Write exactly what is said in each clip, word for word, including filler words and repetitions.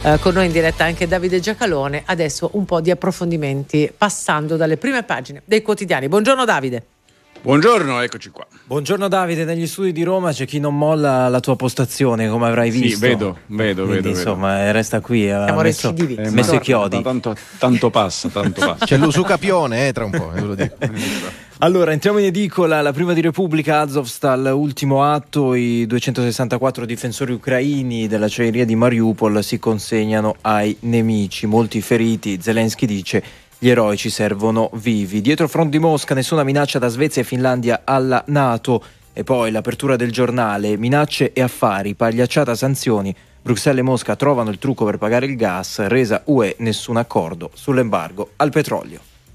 Eh, con noi in diretta anche Davide Giacalone. Adesso un po' di approfondimenti passando dalle prime pagine dei quotidiani. Buongiorno Davide. Buongiorno, eccoci qua. Buongiorno Davide, negli studi di Roma c'è chi non molla la tua postazione, come avrai visto. Sì, vedo, vedo, Quindi, vedo. Insomma, vedo. resta qui, ha Siamo messo, recidivi. eh, messo i chiodi. Tanto, tanto passa, tanto passa. C'è l'usucapione, eh, tra un po', ve lo dico. Allora, entriamo in edicola, la prima di Repubblica, Azovstal, ultimo atto, i duecentosessantaquattro difensori ucraini dell'acciaieria di Mariupol si consegnano ai nemici, molti feriti, Zelensky dice gli eroi ci servono vivi. Dietro front di Mosca nessuna minaccia da Svezia e Finlandia alla NATO. E poi l'apertura del giornale, minacce e affari, pagliacciata sanzioni, Bruxelles e Mosca trovano il trucco per pagare il gas, resa U E nessun accordo sull'embargo al petrolio.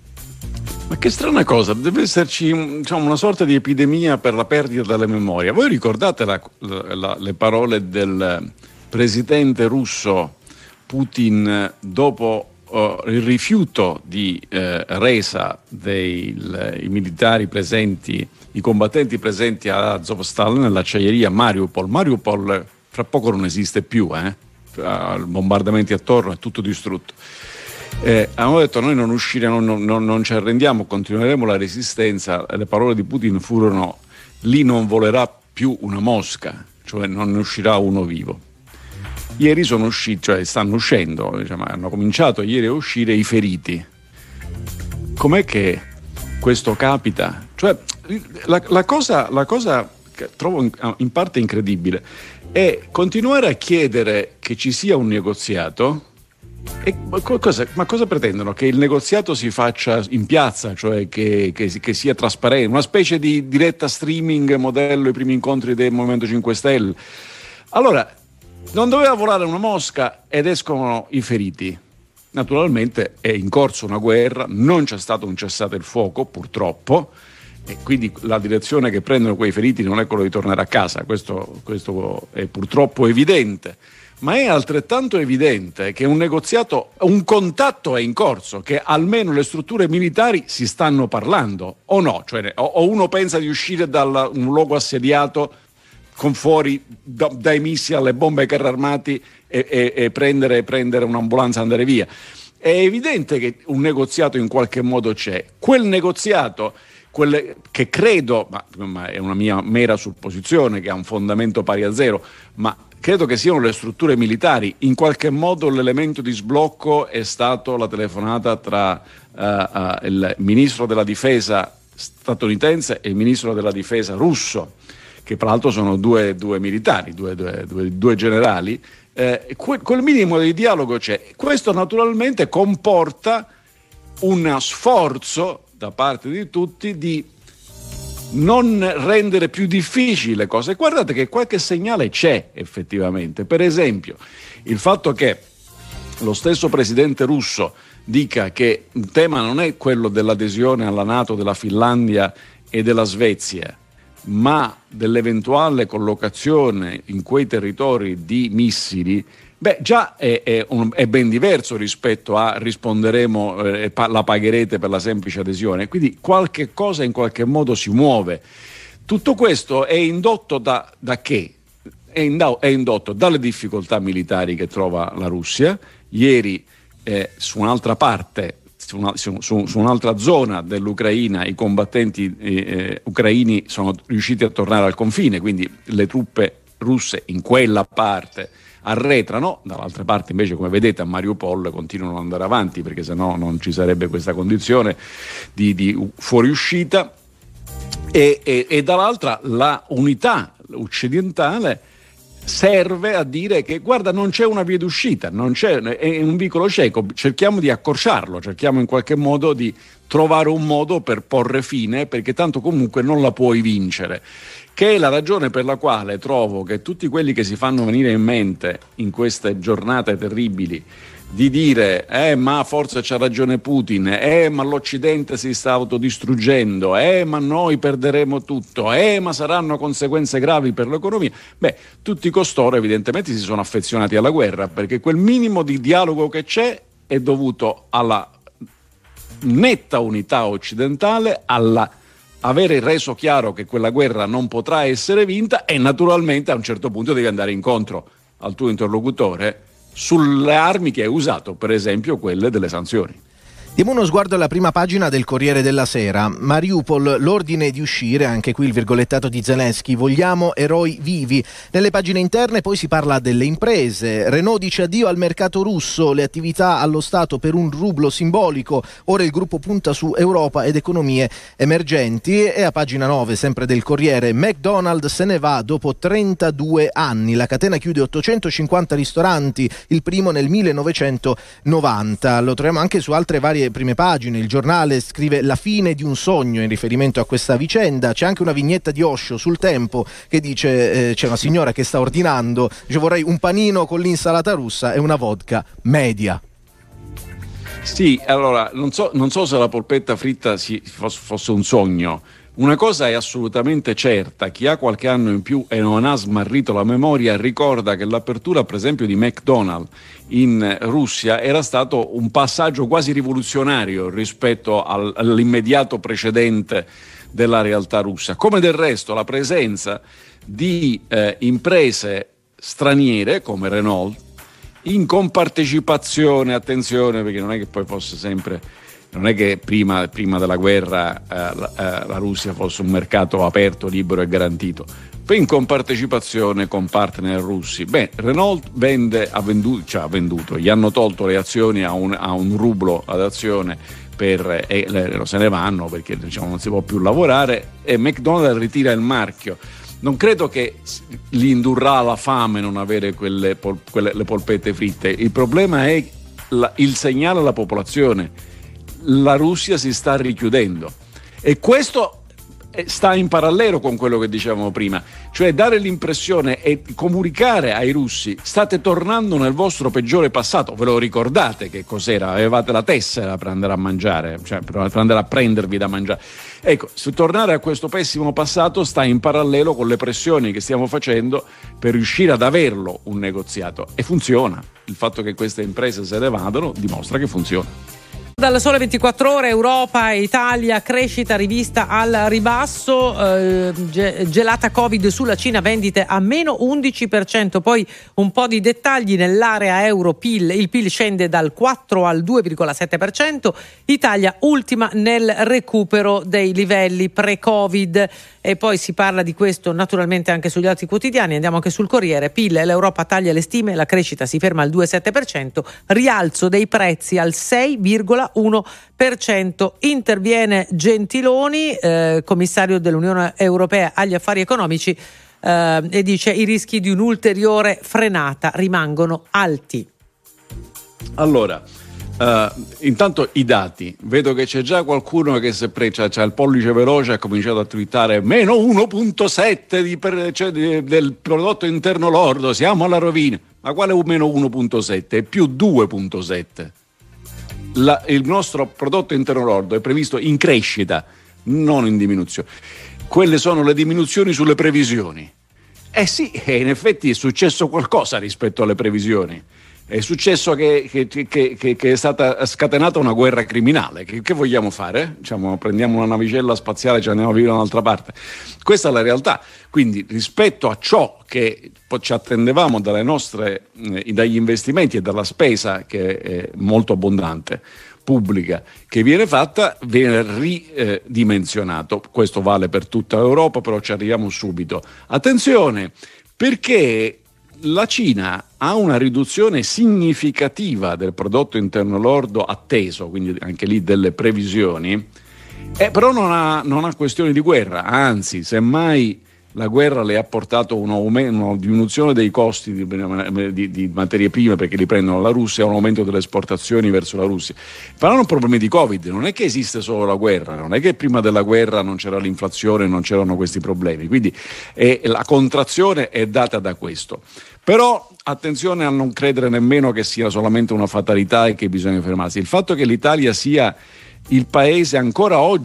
Ma che strana cosa, deve esserci, diciamo, una sorta di epidemia per la perdita della memoria. Voi ricordate la, la, le parole del presidente russo Putin dopo uh, il rifiuto di uh, resa dei il, i militari presenti, i combattenti presenti a Azovstal nell'acciaieria Mariupol. Mariupol fra poco non esiste più, eh? Uh, bombardamenti attorno, è tutto distrutto. Eh, hanno detto noi non usciremo, non, non, non ci arrendiamo, continueremo la resistenza. Le parole di Putin furono: lì non volerà più una mosca, cioè non ne uscirà uno vivo. Ieri sono usciti, cioè stanno uscendo, diciamo, hanno cominciato ieri a uscire i feriti. Com'è che questo capita? Cioè la, la cosa, la cosa che trovo in, in parte incredibile è continuare a chiedere che ci sia un negoziato. E cosa, ma cosa pretendono? Che il negoziato si faccia in piazza, cioè che, che, che sia trasparente, una specie di diretta streaming modello i primi incontri del Movimento cinque Stelle. Allora, non doveva volare una mosca ed escono i feriti. Naturalmente è in corso una guerra, non c'è stato un cessate il fuoco, purtroppo, e quindi la direzione che prendono quei feriti non è quello di tornare a casa, questo, questo è purtroppo evidente. Ma è altrettanto evidente che un negoziato, un contatto è in corso, che almeno le strutture militari si stanno parlando, o no? Cioè, o, o uno pensa di uscire da un luogo assediato con fuori da, dai missili alle bombe ai carri armati e, e, e prendere, prendere un'ambulanza e andare via. È evidente che un negoziato in qualche modo c'è. Quel negoziato, quelle che credo, ma, ma è una mia mera supposizione che ha un fondamento pari a zero, ma credo che siano le strutture militari. In qualche modo l'elemento di sblocco è stato la telefonata tra uh, uh, il ministro della difesa statunitense e il ministro della difesa russo, che tra l'altro sono due, due militari, due, due, due, due generali. Eh, quel, quel minimo di dialogo c'è. Questo naturalmente comporta uno sforzo da parte di tutti di non rendere più difficili le cose. Guardate che qualche segnale c'è effettivamente. Per esempio, il fatto che lo stesso presidente russo dica che il tema non è quello dell'adesione alla NATO della Finlandia e della Svezia, ma dell'eventuale collocazione in quei territori di missili, beh, già è, è, un, è ben diverso rispetto a risponderemo e eh, pa- la pagherete per la semplice adesione. Quindi qualche cosa in qualche modo si muove. Tutto questo è indotto da, da che? È, inda- è indotto dalle difficoltà militari che trova la Russia. Ieri eh, su un'altra parte, su, una, su, su, su un'altra zona dell'Ucraina, i combattenti eh, ucraini sono riusciti a tornare al confine, quindi le truppe russe in quella parte arretrano, dall'altra parte invece, come vedete, a Mariupol continuano ad andare avanti, perché sennò non ci sarebbe questa condizione di, di fuoriuscita, e, e, e dall'altra la unità occidentale serve a dire che guarda, non c'è una via d'uscita, non c'è, è un vicolo cieco, cerchiamo di accorciarlo, cerchiamo in qualche modo di trovare un modo per porre fine, perché tanto comunque non la puoi vincere. Che è la ragione per la quale trovo che tutti quelli che si fanno venire in mente in queste giornate terribili di dire eh ma forse c'ha ragione Putin, eh ma l'Occidente si sta autodistruggendo, eh ma noi perderemo tutto, eh ma saranno conseguenze gravi per l'economia, beh, tutti costoro evidentemente si sono affezionati alla guerra, perché quel minimo di dialogo che c'è è dovuto alla netta unità occidentale, alla avere reso chiaro che quella guerra non potrà essere vinta, e naturalmente a un certo punto devi andare incontro al tuo interlocutore sulle armi che ha usato, per esempio quelle delle sanzioni. Diamo uno sguardo alla prima pagina del Corriere della Sera. Mariupol, l'ordine di uscire, anche qui il virgolettato di Zelensky, vogliamo eroi vivi. Nelle pagine interne poi si parla delle imprese. Renault dice addio al mercato russo, le attività allo Stato per un rublo simbolico. Ora il gruppo punta su Europa ed economie emergenti. E a pagina nove, sempre del Corriere, McDonald's se ne va dopo trentadue anni. La catena chiude ottocentocinquanta ristoranti, il primo nel millenovecentonovanta. Lo troviamo anche su altre varie prime pagine. Il Giornale scrive la fine di un sogno in riferimento a questa vicenda. C'è anche una vignetta di Osho sul Tempo che dice eh, c'è una signora che sta ordinando, dice vorrei un panino con l'insalata russa e una vodka media. Sì, allora non so, non so se la polpetta fritta si, fosse un sogno. Una cosa è assolutamente certa: chi ha qualche anno in più e non ha smarrito la memoria ricorda che l'apertura, per esempio, di McDonald's in Russia era stato un passaggio quasi rivoluzionario rispetto al, all'immediato precedente della realtà russa. Come del resto la presenza di eh, imprese straniere come Renault in compartecipazione, attenzione, perché non è che poi fosse sempre... Non è che prima, prima della guerra eh, la, eh, la Russia fosse un mercato aperto, libero e garantito. Poi in compartecipazione con partner russi. Beh, Renault vende, ha venduto, cioè ha venduto, gli hanno tolto le azioni a un, a un rublo ad azione per, e le, se ne vanno perché diciamo, non si può più lavorare, e McDonald's ritira il marchio. Non credo che li indurrà alla fame non avere quelle, pol, quelle le polpette fritte. Il problema è la, il segnale alla popolazione. La Russia si sta richiudendo e questo sta in parallelo con quello che dicevamo prima, cioè dare l'impressione e comunicare ai russi: state tornando nel vostro peggiore passato. Ve lo ricordate che cos'era? Avevate la tessera per andare a mangiare, cioè per andare a prendervi da mangiare. Ecco, se tornare a questo pessimo passato sta in parallelo con le pressioni che stiamo facendo per riuscire ad averlo un negoziato, e funziona. Il fatto che queste imprese se ne vadano dimostra che funziona. Dal Sole ventiquattro Ore, Europa e Italia, crescita rivista al ribasso, eh, gelata Covid sulla Cina, vendite a meno undici per cento. Poi un po' di dettagli: nell'area euro P I L, il P I L scende dal quattro al due virgola sette per cento, Italia ultima nel recupero dei livelli pre-Covid. E poi si parla di questo naturalmente anche sugli altri quotidiani. Andiamo anche sul Corriere. P I L, l'Europa taglia le stime, la crescita si ferma al due virgola sette per cento, rialzo dei prezzi al sei virgola uno per cento. Interviene Gentiloni, eh, commissario dell'Unione Europea agli affari economici, eh, e dice: i rischi di un'ulteriore frenata rimangono alti. Allora, Uh, intanto i dati, vedo che c'è già qualcuno che se pre- c'ha, c'ha il pollice veloce, ha cominciato a twittare meno uno virgola sette di per, cioè di, del prodotto interno lordo, siamo alla rovina. Ma quale meno uno virgola sette? È più due virgola sette. La, il nostro prodotto interno lordo è previsto in crescita, non in diminuzione. Quelle sono le diminuzioni sulle previsioni. Eh sì, in effetti è successo qualcosa rispetto alle previsioni. È successo che, che, che, che, che è stata scatenata una guerra criminale. Che, che vogliamo fare? Diciamo, prendiamo una navicella spaziale e ci andiamo a vivere da un'altra parte. Questa è la realtà. Quindi rispetto a ciò che ci attendevamo dalle nostre, eh, dagli investimenti e dalla spesa, che è molto abbondante, pubblica, che viene fatta, viene ridimensionato. Questo vale per tutta l'Europa, però ci arriviamo subito. Attenzione, perché la Cina ha una riduzione significativa del prodotto interno lordo atteso, quindi anche lì delle previsioni, eh, però non ha, non ha questioni di guerra, anzi, semmai la guerra le ha portato un aumento, una diminuzione dei costi di, di, di materie prime, perché li prendono la Russia, e un aumento delle esportazioni verso la Russia. Però hanno problemi di Covid, non è che esiste solo la guerra, non è che prima della guerra non c'era l'inflazione, non c'erano questi problemi, quindi eh, la contrazione è data da questo. Però attenzione a non credere nemmeno che sia solamente una fatalità e che bisogna fermarsi. Il fatto che l'Italia sia il paese ancora oggi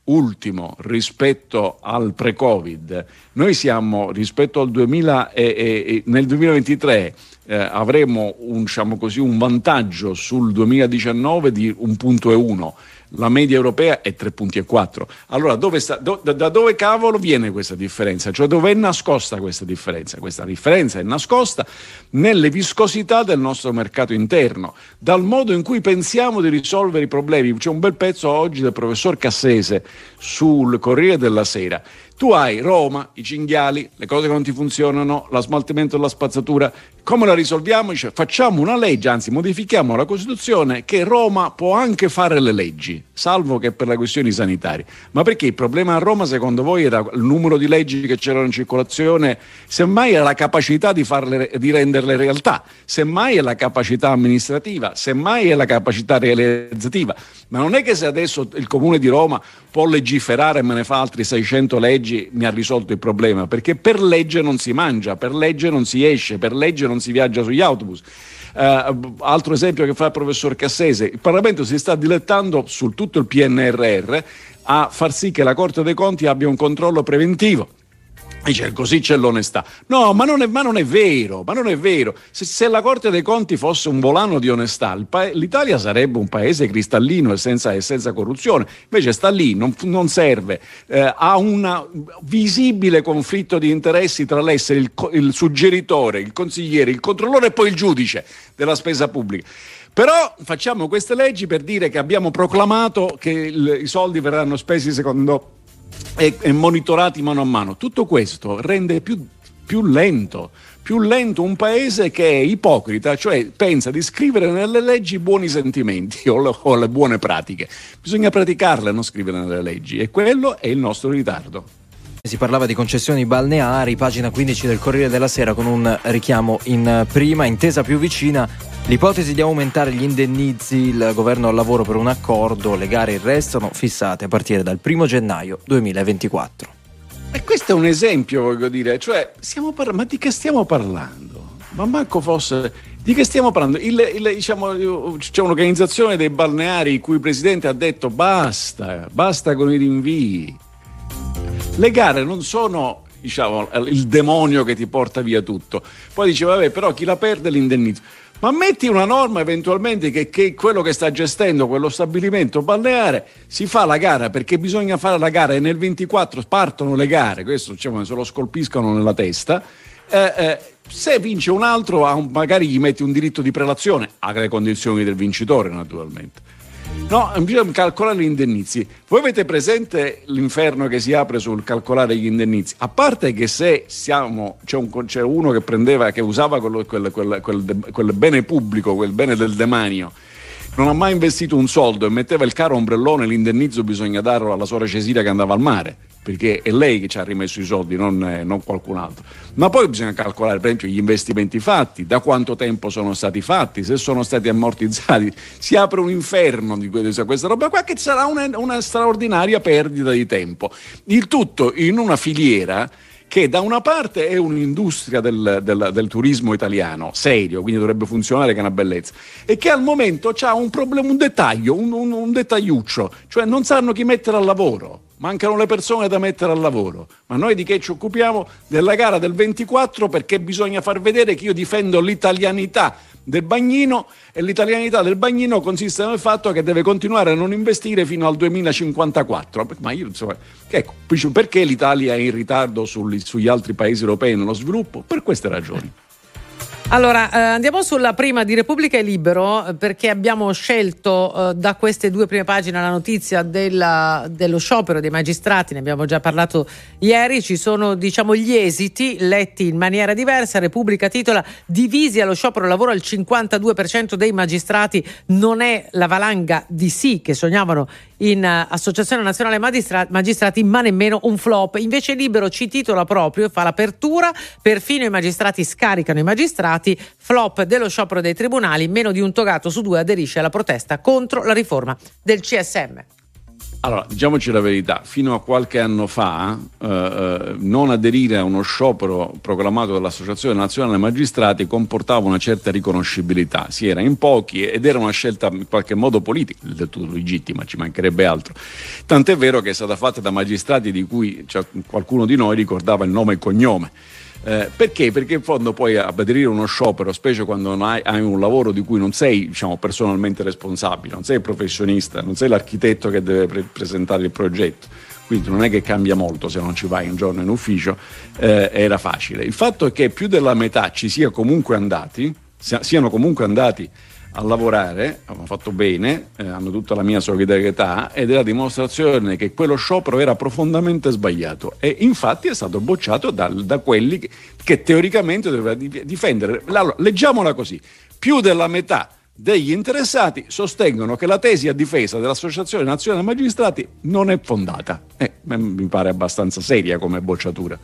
ultimo rispetto al pre-Covid. Noi siamo rispetto al duemila e, e nel duemilaventitré eh, avremo un, diciamo così, un vantaggio sul duemiladiciannove di un punto e uno. La media europea è tre punti e quattro. Allora dove sta, do, da dove cavolo viene questa differenza? Cioè dove è nascosta questa differenza? Questa differenza è nascosta nelle viscosità del nostro mercato interno, dal modo in cui pensiamo di risolvere i problemi. C'è un bel pezzo oggi del professor Cassese sul Corriere della Sera. Tu hai Roma, i cinghiali, le cose che non ti funzionano, lo smaltimento della spazzatura. Come la risolviamo? Dice, facciamo una legge, anzi modifichiamo la Costituzione che Roma può anche fare le leggi, salvo che per le questioni sanitarie. Ma perché il problema a Roma secondo voi era il numero di leggi che c'erano in circolazione? Semmai era la capacità di, farle, di renderle realtà, semmai è la capacità amministrativa, semmai è la capacità realizzativa. Ma non è che se adesso il Comune di Roma può legiferare e me ne fa altri seicento leggi mi ha risolto il problema, perché per legge non si mangia, per legge non si esce, per legge non si viaggia sugli autobus. Uh, altro esempio che fa il professor Cassese: il Parlamento si sta dilettando su tutto il P N R R a far sì che la Corte dei Conti abbia un controllo preventivo. Dice, così c'è l'onestà. No, ma non è, ma non è vero, ma non è vero. Se, se la Corte dei Conti fosse un volano di onestà, il pa- l'Italia sarebbe un paese cristallino e senza, e senza corruzione. Invece sta lì, non, non serve, eh, ha un visibile conflitto di interessi tra l'essere il, il suggeritore, il consigliere, il controllore e poi il giudice della spesa pubblica. Però facciamo queste leggi per dire che abbiamo proclamato che il, i soldi verranno spesi secondo e, e monitorati mano a mano. Tutto questo rende più, più lento, più lento un paese che è ipocrita, cioè pensa di scrivere nelle leggi buoni sentimenti o le, o le buone pratiche. Bisogna praticarle, non scrivere nelle leggi, e quello è il nostro ritardo. Si parlava di concessioni balneari, pagina quindici del Corriere della Sera, con un richiamo in prima, intesa più vicina, l'ipotesi di aumentare gli indennizi, il governo al lavoro per un accordo, le gare restano fissate a partire dal primo gennaio duemilaventiquattro. E questo è un esempio, voglio dire, cioè stiamo par- ma di che stiamo parlando? Ma manco fosse, di che stiamo parlando? Il, il, diciamo, c'è un'organizzazione dei balneari in cui il presidente ha detto basta, basta con i rinvii. Le gare non sono, diciamo, il demonio che ti porta via tutto. Poi dice, vabbè, però chi la perde l'indennizzo. Ma metti una norma eventualmente che, che quello che sta gestendo quello stabilimento balneare si fa la gara, perché bisogna fare la gara e nel ventiquattro partono le gare, questo diciamo, se lo scolpiscono nella testa. Eh, eh, se vince un altro, magari gli metti un diritto di prelazione, alle condizioni del vincitore naturalmente. No, bisogna calcolare gli indennizi. Voi avete presente l'inferno che si apre sul calcolare gli indennizi? A parte che se siamo, c'è, un, c'è uno che prendeva, che usava quello, quel, quel, quel, quel bene pubblico, quel bene del demanio, non ha mai investito un soldo e metteva il caro ombrellone, l'indennizzo bisogna darlo alla suora Cecilia che andava al mare, perché è lei che ci ha rimesso i soldi, non, eh, non qualcun altro. Ma poi bisogna calcolare, per esempio, gli investimenti fatti, da quanto tempo sono stati fatti, se sono stati ammortizzati. Si apre un inferno di questa roba qua, che sarà una, una straordinaria perdita di tempo. Il tutto in una filiera che da una parte è un'industria del, del, del turismo italiano serio, quindi dovrebbe funzionare, che è una bellezza, e che al momento ha un problema, un dettaglio, un, un, un dettagliuccio, cioè non sanno chi mettere al lavoro. Mancano le persone da mettere al lavoro. Ma noi di che ci occupiamo? Della gara del ventiquattro, perché bisogna far vedere che io difendo l'italianità del bagnino, e l'italianità del bagnino consiste nel fatto che deve continuare a non investire fino al duemilacinquantaquattro. Ma io insomma, ecco, perché l'Italia è in ritardo sugli, sugli altri paesi europei nello sviluppo? Per queste ragioni. Allora, eh, andiamo sulla prima di Repubblica e Libero, perché abbiamo scelto eh, da queste due prime pagine la notizia della, dello sciopero dei magistrati. Ne abbiamo già parlato ieri. Ci sono, diciamo, gli esiti letti in maniera diversa. Repubblica titola: divisi allo sciopero lavoro al cinquantadue per cento dei magistrati, non è la valanga di sì che sognavano in uh, Associazione Nazionale Magistra- Magistrati, ma nemmeno un flop. Invece Libero ci titola proprio e fa l'apertura: perfino i magistrati scaricano i magistrati, flop dello sciopero dei tribunali, meno di un togato su due aderisce alla protesta contro la riforma del C S M. Allora, diciamoci la verità, fino a qualche anno fa eh, non aderire a uno sciopero proclamato dall'Associazione Nazionale Magistrati comportava una certa riconoscibilità, si era in pochi ed era una scelta in qualche modo politica, del tutto legittima, ci mancherebbe altro. Tant'è vero che è stata fatta da magistrati di cui cioè, qualcuno di noi ricordava il nome e il cognome. Eh, perché? Perché in fondo poi aderire a uno sciopero, specie quando non hai, hai un lavoro di cui non sei, diciamo, personalmente responsabile, non sei il professionista, non sei l'architetto che deve pre- presentare il progetto, quindi non è che cambia molto se non ci vai un giorno in ufficio, eh, era facile. Il fatto è che più della metà ci sia comunque andati, sia, siano comunque andati a lavorare, hanno fatto bene, eh, hanno tutta la mia solidarietà, ed è la dimostrazione che quello sciopero era profondamente sbagliato e infatti è stato bocciato da, da quelli che, che teoricamente doveva difendere. Allora, leggiamola così: più della metà degli interessati sostengono che la tesi a difesa dell'Associazione Nazionale Magistrati non è fondata. Eh, mi pare abbastanza seria come bocciatura.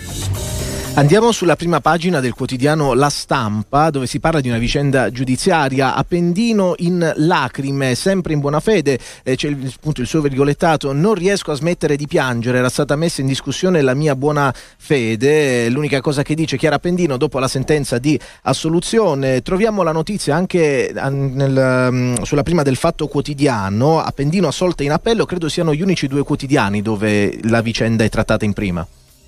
Andiamo sulla prima pagina del quotidiano La Stampa, dove si parla di una vicenda giudiziaria. Appendino in lacrime, sempre in buona fede, eh, c'è il, appunto il suo virgolettato: non riesco a smettere di piangere, era stata messa in discussione la mia buona fede, l'unica cosa che dice Chiara Appendino dopo la sentenza di assoluzione. Troviamo la notizia anche nel, sulla prima del Fatto Quotidiano: Appendino assolta in appello. Credo siano gli unici due quotidiani dove la vicenda è trattata in prima.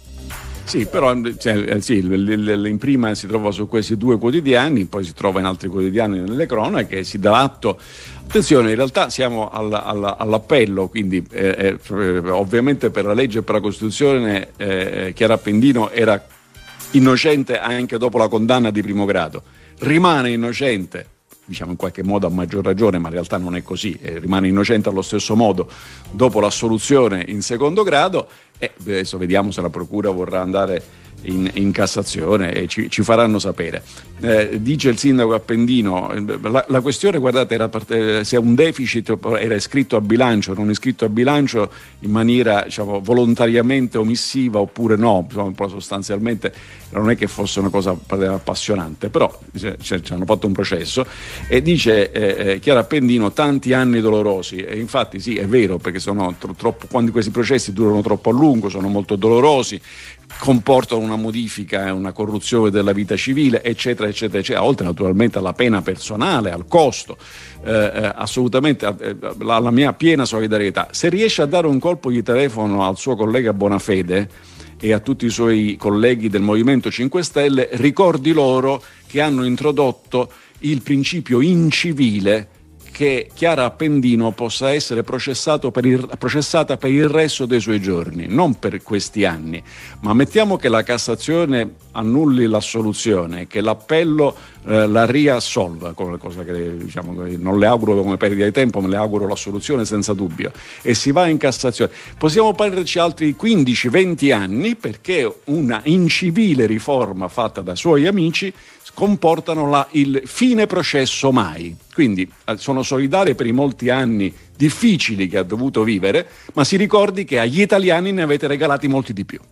Sì, però cioè, sì, in prima si trova su questi due quotidiani, poi si trova in altri quotidiani nelle cronache, si dà atto. Attenzione, in realtà siamo alla, alla, all'appello, quindi eh, eh, ovviamente per la legge e per la Costituzione eh, Chiara Appendino era innocente anche dopo la condanna di primo grado, rimane innocente, diciamo in qualche modo a maggior ragione, ma in realtà non è così, eh, rimane innocente allo stesso modo dopo l'assoluzione in secondo grado, e adesso vediamo se la procura vorrà andare in, in Cassazione e ci, ci faranno sapere. Eh, dice il sindaco Appendino, la, la questione, guardate, era parte, se un deficit era iscritto a bilancio, non iscritto a bilancio in maniera, diciamo, volontariamente omissiva oppure no, insomma, sostanzialmente non è che fosse una cosa appassionante, però cioè, ci hanno fatto un processo. E dice eh, Chiara Appendino, tanti anni dolorosi, e infatti sì, è vero, perché sono tro- troppo, quando questi processi durano troppo a lungo, sono molto dolorosi, comportano una modifica e una corruzione della vita civile, eccetera, eccetera, eccetera, oltre naturalmente alla pena personale, al costo. Eh, assolutamente eh, la, la mia piena solidarietà. Se riesce a dare un colpo di telefono al suo collega Bonafede e a tutti i suoi colleghi del Movimento cinque Stelle, ricordi loro che hanno introdotto il principio incivile che Chiara Appendino possa essere processato per il, processata per il resto dei suoi giorni, non per questi anni. Ma mettiamo che la Cassazione annulli l'assoluzione, che l'appello eh, la riassolva, come cosa che diciamo, non le auguro come perdita di tempo, ma le auguro l'assoluzione senza dubbio, e si va in Cassazione. Possiamo perderci altri quindici venti anni perché una incivile riforma fatta da suoi amici comportano la, il fine processo mai. Quindi sono solidari per i molti anni difficili che ha dovuto vivere, ma si ricordi che agli italiani ne avete regalati molti di più.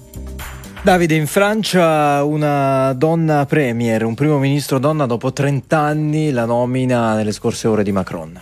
Davide, in Francia una donna premier, un primo ministro donna dopo trent'anni, la nomina nelle scorse ore di Macron.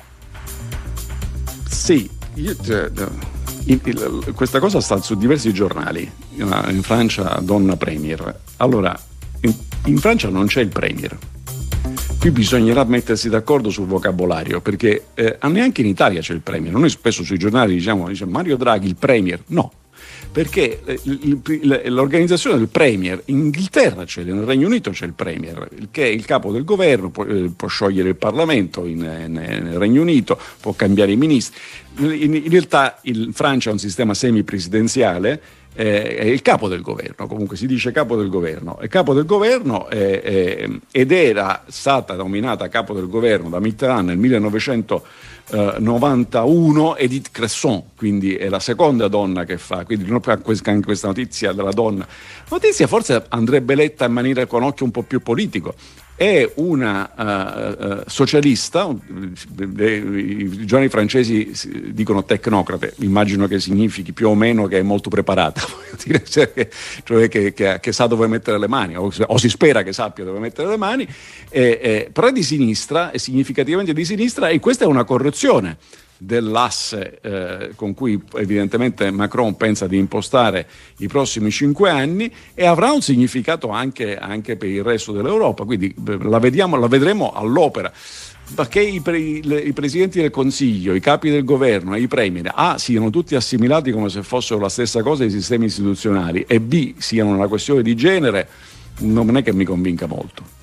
Sì, io, cioè, il, il, questa cosa sta su diversi giornali. In Francia donna premier. Allora, in, in Francia non c'è il premier. Qui bisognerà mettersi d'accordo sul vocabolario, perché eh, neanche in Italia c'è il premier. Noi spesso sui giornali diciamo, dice Mario Draghi il premier. No, perché il, il, l'organizzazione del premier in Inghilterra c'è, nel Regno Unito c'è il premier, che è il capo del governo, può, eh, può sciogliere il Parlamento in, in, nel Regno Unito, può cambiare i ministri. In, in realtà in Francia è un sistema semipresidenziale. Eh, è il capo del governo, comunque si dice capo del governo, è capo del governo eh, eh, ed era stata nominata capo del governo da Mitterrand nel millenovecentonovantuno Edith Cresson, quindi è la seconda donna che fa, quindi non fa anche questa notizia della donna, notizia forse andrebbe letta in maniera con occhio un po' più politico. È una uh, uh, socialista, i giovani francesi dicono tecnocrate, immagino che significhi più o meno che è molto preparata, dire, cioè, che, cioè che, che, che sa dove mettere le mani, o, o si spera che sappia dove mettere le mani, eh, eh, però è di sinistra, è significativamente di sinistra, e questa è una correzione. dell'asse eh, con cui evidentemente Macron pensa di impostare i prossimi cinque anni, e avrà un significato anche, anche per il resto dell'Europa, quindi la, vediamo, la vedremo all'opera. Perché i, pre, i presidenti del Consiglio, i capi del governo e i premier A siano tutti assimilati come se fossero la stessa cosa ai sistemi istituzionali, e B siano una questione di genere, non è che mi convinca molto.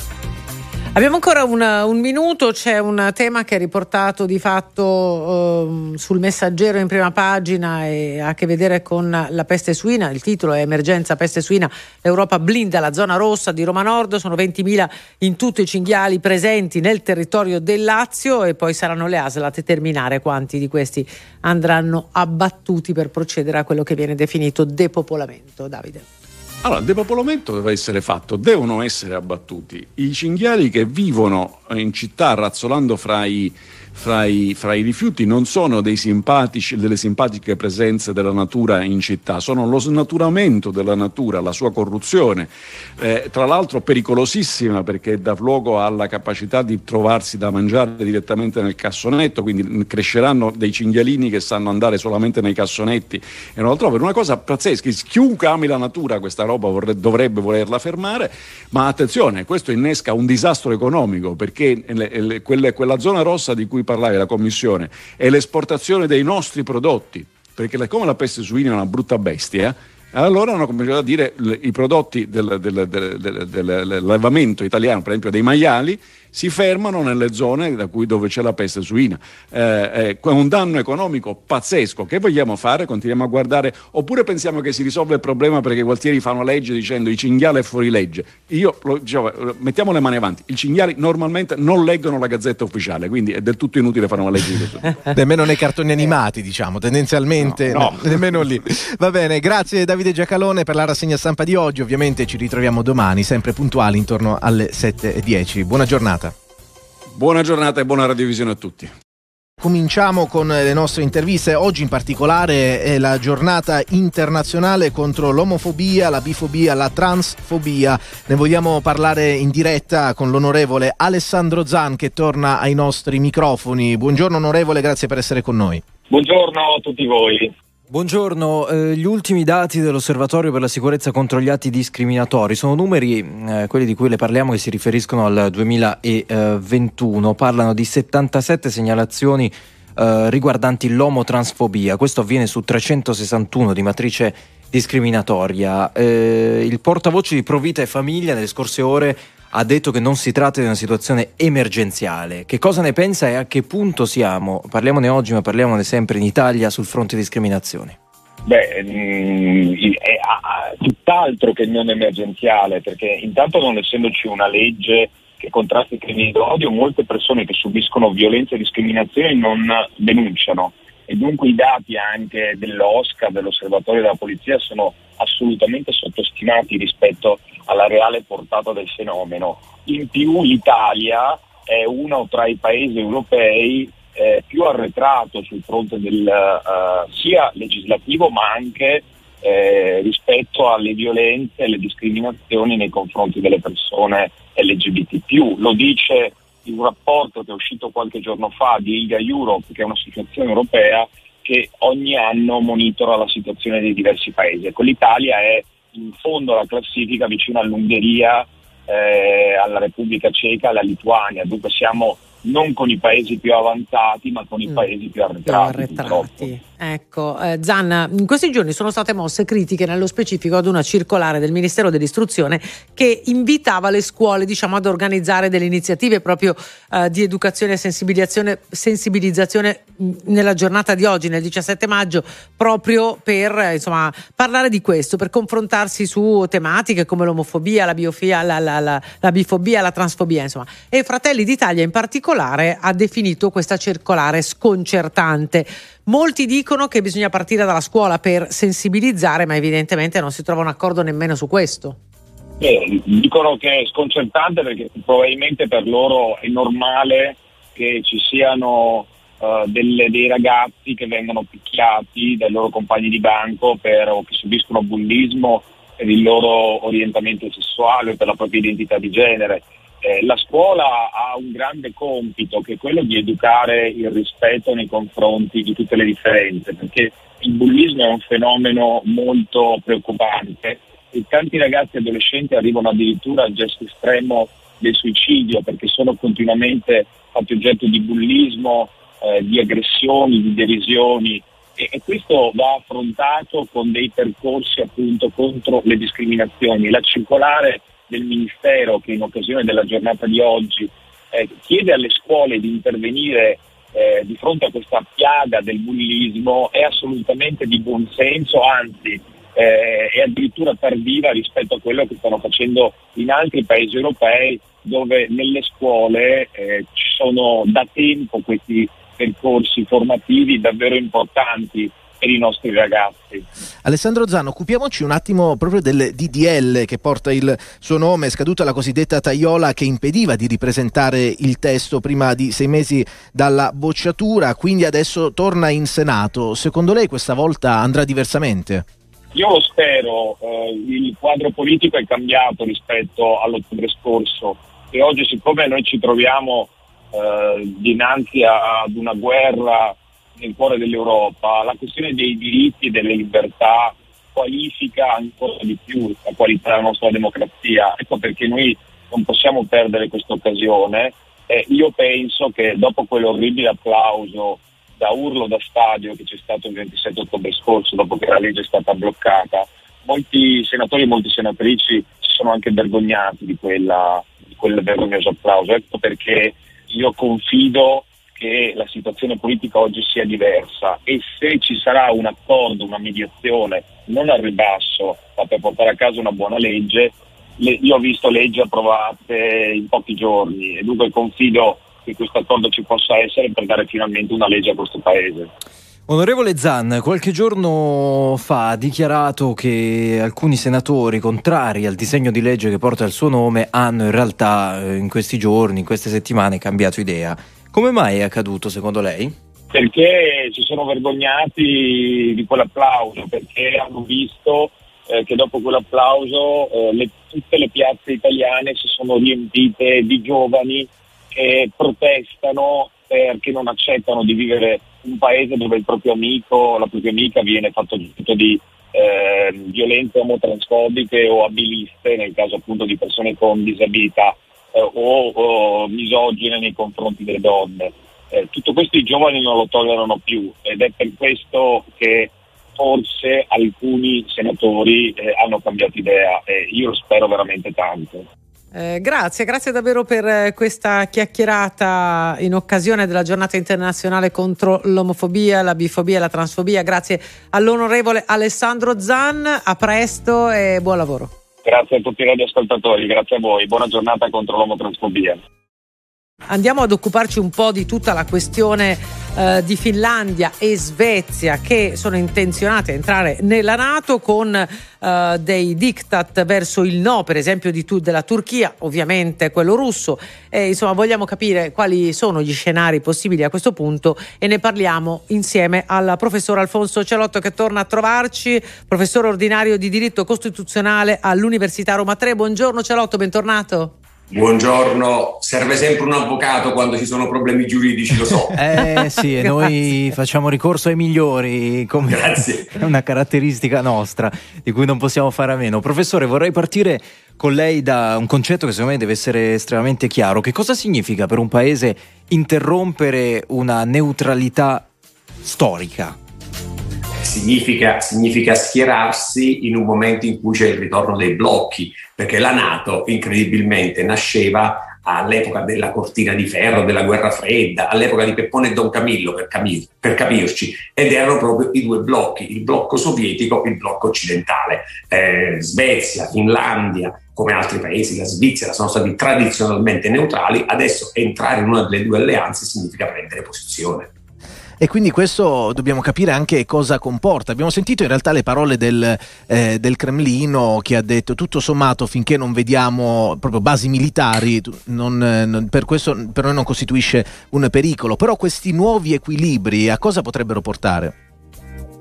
Abbiamo ancora un, un minuto, c'è un tema che è riportato di fatto eh, sul Messaggero in prima pagina e ha a che vedere con la peste suina. Il titolo è Emergenza peste suina, l'Europa blinda la zona rossa di Roma Nord. Sono ventimila in tutto i cinghiali presenti nel territorio del Lazio, e poi saranno le A S L a determinare quanti di questi andranno abbattuti per procedere a quello che viene definito depopolamento. Davide. Allora, il depopolamento deve essere fatto, devono essere abbattuti. I cinghiali che vivono in città razzolando fra i, fra i, fra i rifiuti non sono dei simpatici, delle simpatiche presenze della natura in città, sono lo snaturamento della natura, la sua corruzione, eh, tra l'altro pericolosissima, perché dà luogo alla capacità di trovarsi da mangiare direttamente nel cassonetto, quindi cresceranno dei cinghialini che sanno andare solamente nei cassonetti e non lo trovano. Una cosa pazzesca, chiunque ami la natura questa roba vorre, dovrebbe volerla fermare, ma attenzione, questo innesca un disastro economico, perché le, le, quelle, quella zona rossa di cui parlavi la Commissione è l'esportazione dei nostri prodotti, perché come la peste suina è una brutta bestia, allora hanno cominciato a dire i prodotti del, del, del, del, dell'allevamento italiano, per esempio dei maiali, si fermano nelle zone da cui, dove c'è la peste suina. Eh, è un danno economico pazzesco. Che vogliamo fare? Continuiamo a guardare, oppure pensiamo che si risolve il problema perché i Gualtieri fanno legge dicendo i cinghiali è fuori legge? Io lo, diciamo, mettiamo le mani avanti, i cinghiali normalmente non leggono la Gazzetta Ufficiale, quindi è del tutto inutile fare una legge di questo tipo. Nemmeno nei cartoni animati, diciamo, tendenzialmente, no, no. nemmeno lì. Va bene, grazie Davide Giacalone per la rassegna stampa di oggi. Ovviamente ci ritroviamo domani sempre puntuali intorno alle sette e dieci. Buona giornata. Buona giornata e buona radiovisione a tutti. Cominciamo con le nostre interviste. Oggi in particolare è la giornata internazionale contro l'omofobia, la bifobia, la transfobia. Ne vogliamo parlare in diretta con l'onorevole Alessandro Zan, che torna ai nostri microfoni. Buongiorno onorevole, grazie per essere con noi. Buongiorno a tutti voi. Buongiorno, eh, gli ultimi dati dell'Osservatorio per la sicurezza contro gli atti discriminatori sono numeri, eh, quelli di cui le parliamo, che si riferiscono al duemilaventuno, parlano di settantasette segnalazioni eh, riguardanti l'omotransfobia. Questo avviene su trecentosessantuno di matrice discriminatoria. Eh, il portavoce di Provita e Famiglia nelle scorse ore ha detto che non si tratta di una situazione emergenziale. Che cosa ne pensa e a che punto siamo? Parliamone oggi, ma parliamone sempre in Italia sul fronte discriminazioni. Beh, mh, è a, a, tutt'altro che non emergenziale, perché intanto non essendoci una legge che contrasti i crimini d'odio, molte persone che subiscono violenza e discriminazioni non denunciano, e dunque i dati anche dell'Oscar, dell'Osservatorio della Polizia, sono assolutamente sottostimati rispetto alla reale portata del fenomeno. In più l'Italia è uno tra i paesi europei eh, più arretrato sul fronte del uh, sia legislativo ma anche eh, rispetto alle violenze e alle discriminazioni nei confronti delle persone L G B T più. Lo dice il rapporto che è uscito qualche giorno fa di I L G A Europe, che è un'associazione europea che ogni anno monitora la situazione dei diversi paesi. Ecco, l'Italia è in fondo alla classifica, vicino all'Ungheria, eh, alla Repubblica Ceca, alla Lituania. Dunque siamo non con i paesi più avanzati, ma con i mm. paesi più arretrati. Più arretrati. Ecco, eh, Zan, in questi giorni sono state mosse critiche, nello specifico ad una circolare del Ministero dell'Istruzione che invitava le scuole, diciamo, ad organizzare delle iniziative proprio eh, di educazione e sensibilizzazione, sensibilizzazione nella giornata di oggi, nel diciassette maggio, proprio per eh, insomma parlare di questo, per confrontarsi su tematiche come l'omofobia, la biofobia, la, la, la, la bifobia, la transfobia, insomma. E Fratelli d'Italia in particolare ha definito questa circolare sconcertante. Molti dicono che bisogna partire dalla scuola per sensibilizzare, ma evidentemente non si trova un accordo nemmeno su questo. Eh, dicono che è sconcertante perché probabilmente per loro è normale che ci siano uh, delle, dei ragazzi che vengono picchiati dai loro compagni di banco per, o che subiscono bullismo per il loro orientamento sessuale o per la propria identità di genere. Eh, la scuola ha un grande compito, che è quello di educare il rispetto nei confronti di tutte le differenze, perché il bullismo è un fenomeno molto preoccupante e tanti ragazzi e adolescenti arrivano addirittura al gesto estremo del suicidio, perché sono continuamente fatti oggetto di bullismo, eh, di aggressioni, di derisioni, e, e questo va affrontato con dei percorsi appunto contro le discriminazioni. La circolare del Ministero, che in occasione della giornata di oggi eh, chiede alle scuole di intervenire eh, di fronte a questa piaga del bullismo, è assolutamente di buon senso, anzi eh, è addirittura tardiva rispetto a quello che stanno facendo in altri paesi europei, dove nelle scuole eh, ci sono da tempo questi percorsi formativi davvero importanti per i nostri ragazzi. Alessandro Zan, occupiamoci un attimo proprio del D D L che porta il suo nome, è scaduta la cosiddetta tagliola che impediva di ripresentare il testo prima di sei mesi dalla bocciatura, quindi adesso torna in Senato. Secondo lei questa volta andrà diversamente? Io lo spero, eh, il quadro politico è cambiato rispetto all'ottobre scorso e oggi, siccome noi ci troviamo eh, dinanzi a, ad una guerra nel cuore dell'Europa, la questione dei diritti e delle libertà qualifica ancora di più la qualità della nostra democrazia. Ecco perché noi non possiamo perdere questa occasione. Eh, io penso che dopo quell'orribile applauso da urlo da stadio che c'è stato il ventisette ottobre scorso, dopo che la legge è stata bloccata, molti senatori e molte senatrici si sono anche vergognati di, quella, di quel vergognoso applauso. Ecco perché io confido che la situazione politica oggi sia diversa, e se ci sarà un accordo, una mediazione, non al ribasso, ma per portare a casa una buona legge, le, io ho visto leggi approvate in pochi giorni e dunque confido che questo accordo ci possa essere per dare finalmente una legge a questo Paese. Onorevole Zan, qualche giorno fa ha dichiarato che alcuni senatori contrari al disegno di legge che porta il suo nome hanno in realtà in questi giorni, in queste settimane, cambiato idea. Come mai è accaduto secondo lei? Perché si sono vergognati di quell'applauso, perché hanno visto eh, che dopo quell'applauso eh, le, tutte le piazze italiane si sono riempite di giovani che protestano perché non accettano di vivere un paese dove il proprio amico, la propria amica viene fatto oggetto di eh, violenze omotransfobiche o abiliste, nel caso appunto di persone con disabilità, eh, o, o misogine nei confronti delle donne. Eh, tutto questo i giovani non lo tollerano più, ed è per questo che forse alcuni senatori eh, hanno cambiato idea, e io lo spero veramente tanto. Eh, grazie, grazie davvero per eh, questa chiacchierata in occasione della giornata internazionale contro l'omofobia, la bifobia e la transfobia. Grazie all'onorevole Alessandro Zan, a presto e buon lavoro. Grazie a tutti i radioascoltatori, grazie a voi, buona giornata contro l'omotransfobia. Andiamo ad occuparci un po' di tutta la questione eh, di Finlandia e Svezia, che sono intenzionate a entrare nella NATO con eh, dei diktat verso il no, per esempio di tu- della Turchia, ovviamente quello russo. E, insomma, vogliamo capire quali sono gli scenari possibili a questo punto, e ne parliamo insieme al professor Alfonso Celotto, che torna a trovarci, professore ordinario di diritto costituzionale all'Università Roma tre. Buongiorno Celotto, bentornato. Buongiorno, serve sempre un avvocato quando ci sono problemi giuridici, lo so. Eh sì, e noi facciamo ricorso ai migliori, come Grazie. È una caratteristica nostra di cui non possiamo fare a meno. Professore, vorrei partire con lei da un concetto che secondo me deve essere estremamente chiaro. Che cosa significa per un paese interrompere una neutralità storica? Significa, significa schierarsi in un momento in cui c'è il ritorno dei blocchi, perché la NATO incredibilmente nasceva all'epoca della cortina di ferro, della guerra fredda, all'epoca di Peppone e Don Camillo, per, camir- per capirci, ed erano proprio i due blocchi, il blocco sovietico e il blocco occidentale. Eh, Svezia, Finlandia, come altri paesi, la Svizzera, sono stati tradizionalmente neutrali. Adesso entrare in una delle due alleanze significa prendere posizione. E quindi questo dobbiamo capire anche cosa comporta. Abbiamo sentito in realtà le parole del, eh, del Cremlino, che ha detto tutto sommato finché non vediamo proprio basi militari non, non, per questo per noi non costituisce un pericolo. Però questi nuovi equilibri a cosa potrebbero portare?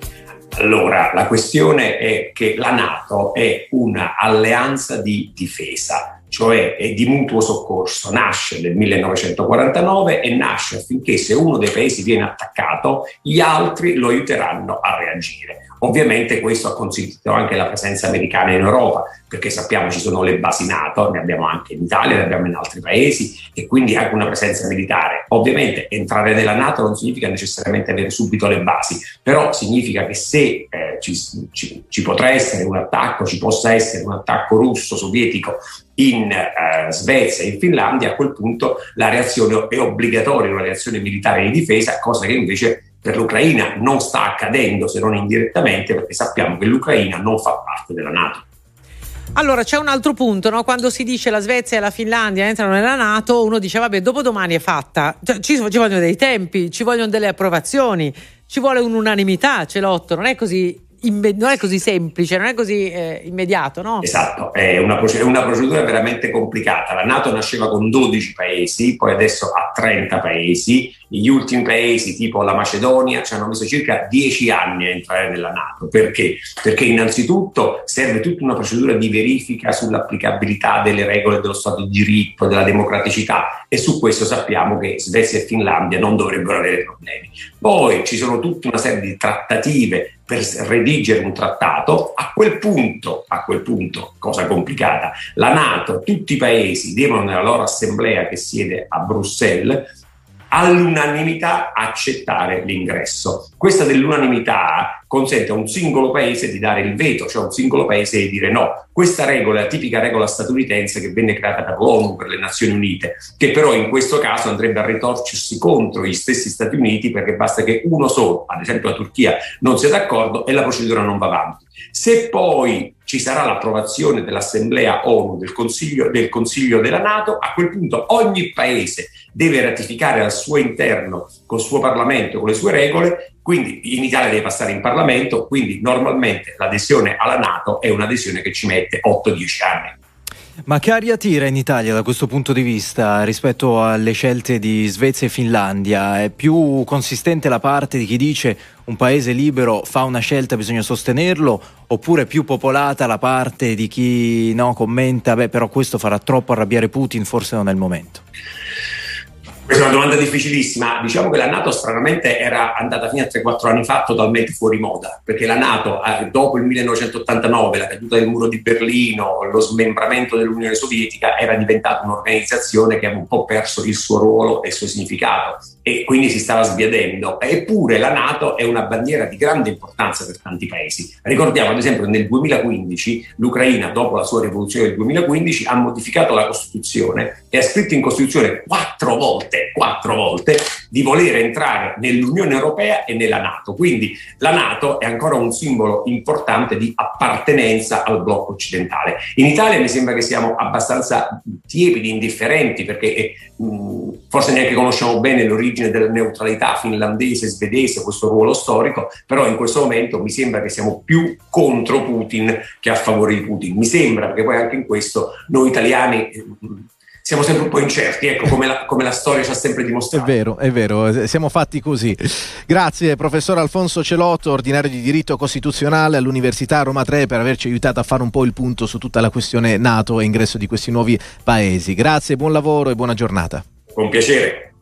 Allora, la questione è che la NATO è una alleanza di difesa. cioè è di mutuo soccorso, nasce nel millenovecentoquarantanove e nasce affinché se uno dei paesi viene attaccato, gli altri lo aiuteranno a reagire. Ovviamente questo ha consentito anche la presenza americana in Europa, perché sappiamo ci sono le basi NATO, ne abbiamo anche in Italia, ne abbiamo in altri paesi, e quindi anche una presenza militare. Ovviamente entrare nella NATO non significa necessariamente avere subito le basi, però significa che se eh, ci, ci, ci potrà essere un attacco, ci possa essere un attacco russo, sovietico in eh, Svezia e in Finlandia, a quel punto la reazione è obbligatoria, una reazione militare di difesa, cosa che invece per l'Ucraina non sta accadendo, se non indirettamente, perché sappiamo che l'Ucraina non fa parte della NATO. Allora c'è un altro punto, no? Quando si dice la Svezia e la Finlandia entrano nella NATO, uno dice vabbè, dopodomani è fatta, cioè, ci, ci vogliono dei tempi, ci vogliono delle approvazioni, ci vuole un'unanimità, Celotto, non è così Imbe- non è così semplice, non è così eh, immediato, no? Esatto, è una, è una procedura veramente complicata. La NATO nasceva con dodici paesi, poi adesso ha trenta paesi. Gli ultimi paesi, tipo la Macedonia, ci hanno messo circa dieci anni a entrare nella NATO. Perché? Perché innanzitutto serve tutta una procedura di verifica sull'applicabilità delle regole dello Stato di diritto, della democraticità, e su questo sappiamo che Svezia e Finlandia non dovrebbero avere problemi. Poi ci sono tutta una serie di trattative per redigere un trattato. A quel punto, a quel punto, cosa complicata, la NATO, tutti i paesi devono nella loro assemblea che siede a Bruxelles all'unanimità accettare l'ingresso. Questa dell'unanimità consente a un singolo paese di dare il veto, cioè a un singolo paese di dire no. Questa regola è la tipica regola statunitense che venne creata per l'ONU, per le Nazioni Unite, che però in questo caso andrebbe a ritorcersi contro gli stessi Stati Uniti, perché basta che uno solo, ad esempio la Turchia, non sia d'accordo e la procedura non va avanti. Se poi ci sarà l'approvazione dell'Assemblea ONU, del Consiglio, del Consiglio della NATO, a quel punto ogni paese deve ratificare al suo interno, col suo Parlamento, con le sue regole, quindi in Italia deve passare in Parlamento, quindi normalmente l'adesione alla NATO è un'adesione che ci mette otto dieci anni. Ma che aria tira in Italia da questo punto di vista rispetto alle scelte di Svezia e Finlandia? È più consistente la parte di chi dice un paese libero fa una scelta, bisogna sostenerlo, oppure è più popolata la parte di chi no, commenta beh però questo farà troppo arrabbiare Putin, forse non è il momento? Questa è una domanda difficilissima. Diciamo che la NATO stranamente era andata fino a tre quattro anni fa totalmente fuori moda, perché la NATO eh, dopo il millenovecentottantanove, la caduta del muro di Berlino, lo smembramento dell'Unione Sovietica, era diventata un'organizzazione che aveva un po' perso il suo ruolo e il suo significato e quindi si stava sbiadendo. Eppure la NATO è una bandiera di grande importanza per tanti paesi. Ricordiamo ad esempio che nel duemilaquindici l'Ucraina, dopo la sua rivoluzione del duemilaquindici, ha modificato la Costituzione e ha scritto in Costituzione quattro volte quattro volte di voler entrare nell'Unione Europea e nella NATO. Quindi la NATO è ancora un simbolo importante di appartenenza al blocco occidentale. In Italia mi sembra che siamo abbastanza tiepidi, indifferenti, perché eh, mh, forse neanche conosciamo bene l'origine della neutralità finlandese, svedese, questo ruolo storico, però in questo momento mi sembra che siamo più contro Putin che a favore di Putin. Mi sembra, perché poi anche in questo noi italiani eh, siamo sempre un po' incerti, ecco, come la, come la storia ci ha sempre dimostrato. È vero, è vero, siamo fatti così. Grazie professor Alfonso Celotto, ordinario di diritto costituzionale all'Università Roma tre, per averci aiutato a fare un po' il punto su tutta la questione NATO e ingresso di questi nuovi paesi. Grazie, buon lavoro e buona giornata. Con piacere.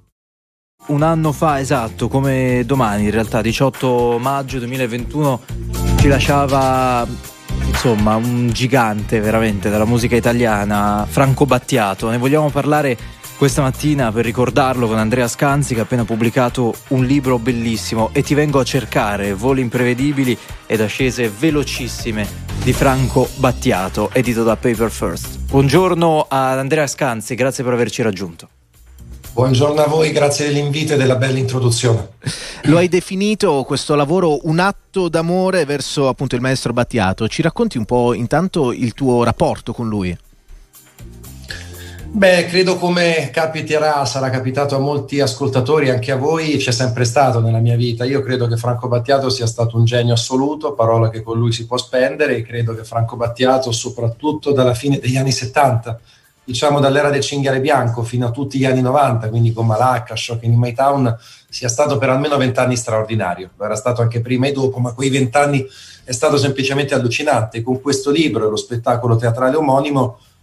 Un anno fa, esatto, come domani in realtà, diciotto maggio duemilaventuno, ci lasciava insomma un gigante veramente della musica italiana, Franco Battiato. Ne vogliamo parlare questa mattina per ricordarlo con Andrea Scanzi, che ha appena pubblicato un libro bellissimo, E ti vengo a cercare, voli imprevedibili ed ascese velocissime di Franco Battiato, edito da Paper First. Buongiorno ad Andrea Scanzi, grazie per averci raggiunto. Buongiorno a voi, grazie dell'invito e della bella introduzione. Lo hai definito questo lavoro un atto d'amore verso appunto il maestro Battiato. Ci racconti un po' intanto il tuo rapporto con lui? Beh, credo, come capiterà, sarà capitato a molti ascoltatori, anche a voi, c'è sempre stato nella mia vita. Io credo che Franco Battiato sia stato un genio assoluto, parola che con lui si può spendere, e credo che Franco Battiato, soprattutto dalla fine degli anni settanta, diciamo dall'era del cinghiale bianco fino a tutti gli anni novanta, quindi con Malacca, Shocking in My Town, sia stato per almeno vent'anni straordinario. Lo era stato anche prima e dopo, ma quei vent'anni è stato semplicemente allucinante. Con questo libro e lo spettacolo teatrale omonimo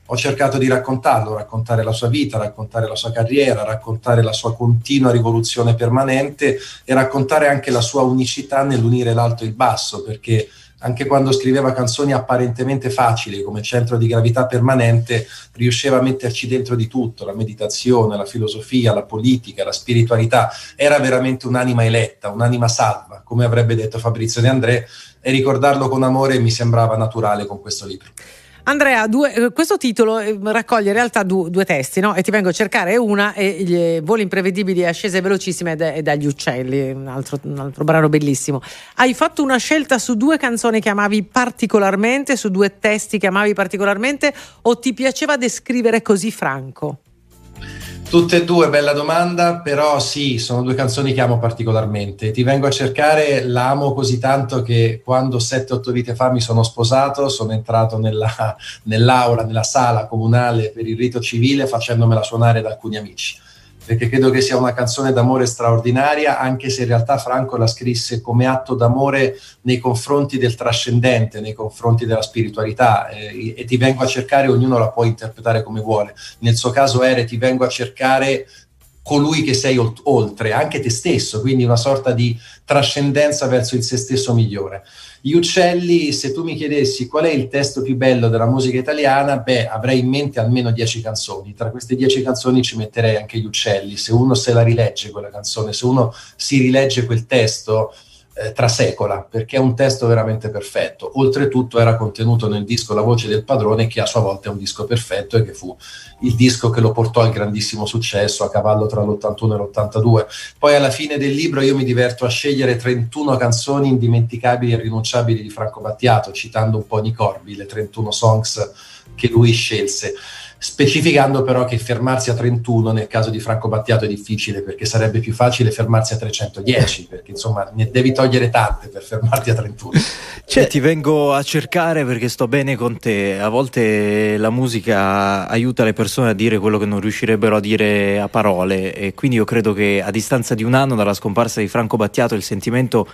ho cercato di raccontarlo, raccontare la sua vita, raccontare la sua carriera, raccontare la sua continua rivoluzione permanente e raccontare anche la sua unicità nell'unire l'alto e il basso, perché anche quando scriveva canzoni apparentemente facili come Centro di gravità permanente, riusciva a metterci dentro di tutto, la meditazione, la filosofia, la politica, la spiritualità. Era veramente un'anima eletta, un'anima salva, come avrebbe detto Fabrizio De André, e ricordarlo con amore mi sembrava naturale con questo libro. Andrea, due, questo titolo raccoglie in realtà due, due testi, no? E ti vengo a cercare una, e gli Voli imprevedibili, ascese velocissime e, e dagli uccelli, un altro, un altro brano bellissimo. Hai fatto una scelta su due canzoni che amavi particolarmente, su due testi che amavi particolarmente, o ti piaceva descrivere così Franco? Tutte e due, bella domanda, però sì, sono due canzoni che amo particolarmente. Ti vengo a cercare, la amo così tanto che quando sette otto vite fa mi sono sposato, sono entrato nella, nell'aula, nella sala comunale per il rito civile facendomela suonare da alcuni amici, perché credo che sia una canzone d'amore straordinaria, anche se in realtà Franco la scrisse come atto d'amore nei confronti del trascendente, nei confronti della spiritualità, eh, e ti vengo a cercare, ognuno la può interpretare come vuole. Nel suo caso era ti vengo a cercare colui che sei oltre, anche te stesso, quindi una sorta di trascendenza verso il se stesso migliore. Gli uccelli, se tu mi chiedessi qual è il testo più bello della musica italiana, beh, avrei in mente almeno dieci canzoni. Tra queste dieci canzoni ci metterei anche gli uccelli. Se uno se la rilegge quella canzone, se uno si rilegge quel testo, eh, trasecola, perché è un testo veramente perfetto. Oltretutto era contenuto nel disco La voce del padrone, che a sua volta è un disco perfetto e che fu il disco che lo portò al grandissimo successo a cavallo tra l'ottantuno e l'ottantadue. Poi alla fine del libro io mi diverto a scegliere trentuno canzoni indimenticabili e irrinunciabili di Franco Battiato, citando un po' Nicorbi, le trentuno songs che lui scelse, specificando però che fermarsi a trentuno nel caso di Franco Battiato è difficile, perché sarebbe più facile fermarsi a trecentodieci, perché insomma ne devi togliere tante per fermarti a trentuno. Cioè, ti vengo a cercare perché sto bene con te. A volte la musica aiuta le persone a dire quello che non riuscirebbero a dire a parole, e quindi io credo che a distanza di un anno dalla scomparsa di Franco Battiato il sentimento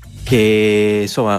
che insomma